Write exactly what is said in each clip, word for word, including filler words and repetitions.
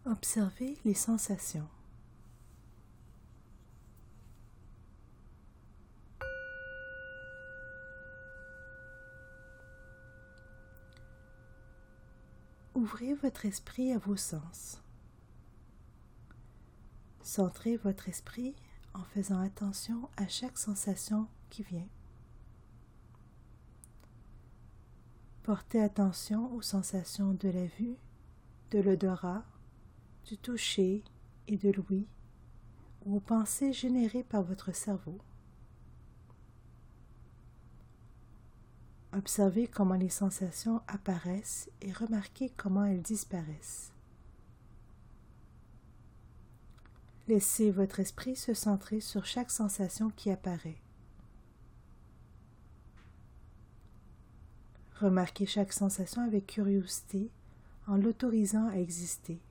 Observez les sensations. Ouvrez votre esprit à vos sens. Centrez votre esprit en faisant attention à chaque sensation qui vient. Portez attention aux sensations de la vue, de l'odorat, du toucher et de l'ouïe, ou aux pensées générées par votre cerveau. Observez comment les sensations apparaissent et remarquez comment elles disparaissent. Laissez votre esprit se centrer sur chaque sensation qui apparaît. Remarquez chaque sensation avec curiosité en l'autorisant à exister.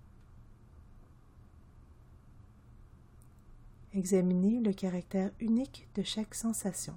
Examinez le caractère unique de chaque sensation.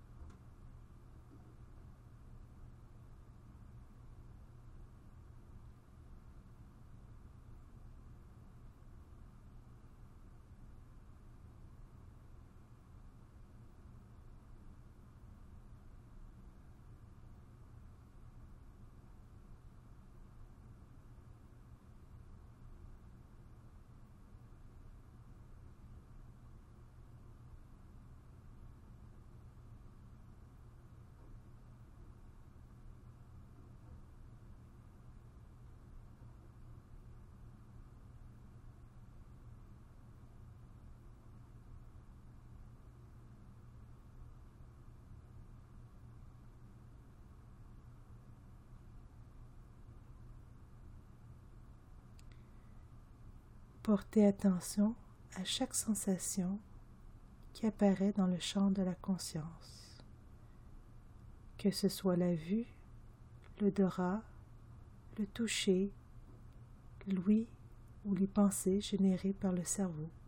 Portez attention à chaque sensation qui apparaît dans le champ de la conscience, que ce soit la vue, l'odorat, le toucher, l'ouïe ou les pensées générées par le cerveau.